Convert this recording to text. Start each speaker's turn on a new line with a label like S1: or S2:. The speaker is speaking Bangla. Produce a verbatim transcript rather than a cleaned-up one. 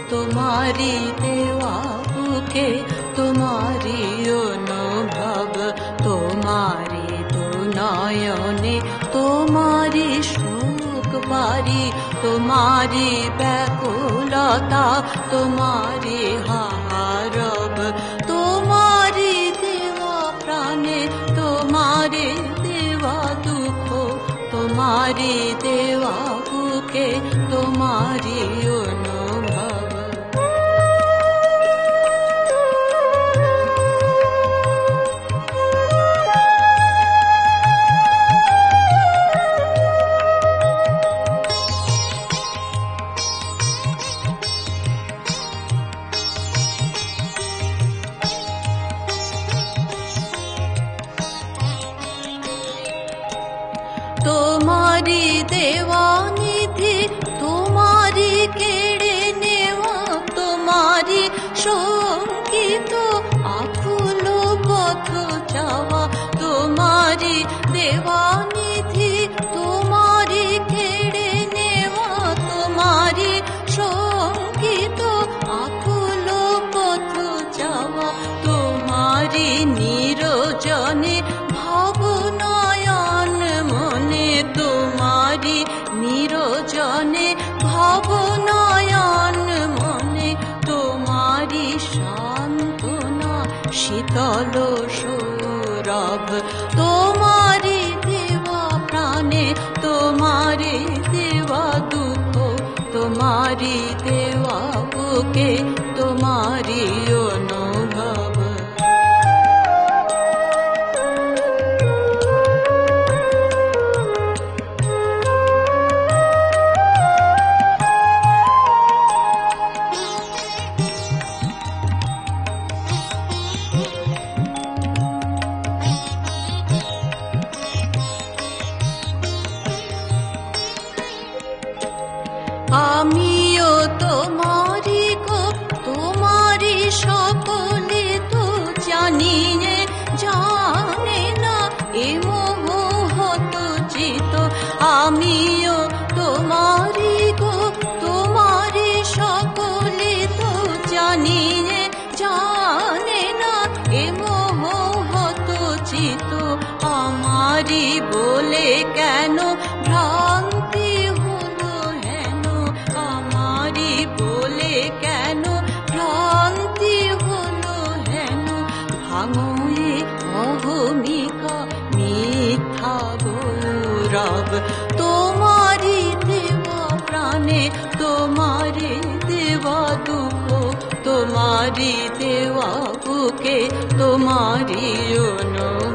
S1: তোমারি দেওয়া বুকে তোমারি অনুভব, তোমারি দুনয়নে তোমারি সুখ পারি, তোমারি ব্যাকুলতা তোমারি হারব, তোমারি দেওয়া প্রাণে তোমারি দেওয়া দুঃখ, তোমারি দেওয়া বুকে তোমারি অনুভব। তোমারি দেওয়া নিধি তোমারি কেড়ে নেওয়া, তোমারি সঙ্গীত আকুল পথ চাওয়া, তোমারি দেওয়া নিধি তোমারি কেড়ে নেওয়া, তোমারি সঙ্গীত আকুল পথ চাওয়া, তোমারি নিরজনে ভাবনয়ন মনে, তোমারি নিরজনে ভাবনয়ন মনে, তোমারি সান্ত্বনা শীতল সৌরভ, তোমারি দেওয়া প্রাণে তোমারি দেওয়া দুঃখ, তোমারি দেওয়া বুকে তোমারি অনুভব। আমিও তোমারি গো তোমারি সকলে তো জানি নে জানে না এ মোহত চিত, আমিও তোমারি গো তোমারি সকলে তো জানি নে জানে না এ মোহত চিত, আমারি বলে কেন ভ্রান্তি হলো হেন, আমারি বলে কেন ভ্রান্তি হলো হেন, ভাঙে অহমিকা মিথ্যা গৌরব, তোমারি দেওয়া প্রাণে তোমারি দেওয়া দুঃখ, তোমারি দেওয়া বুকে তোমারি অনুভব।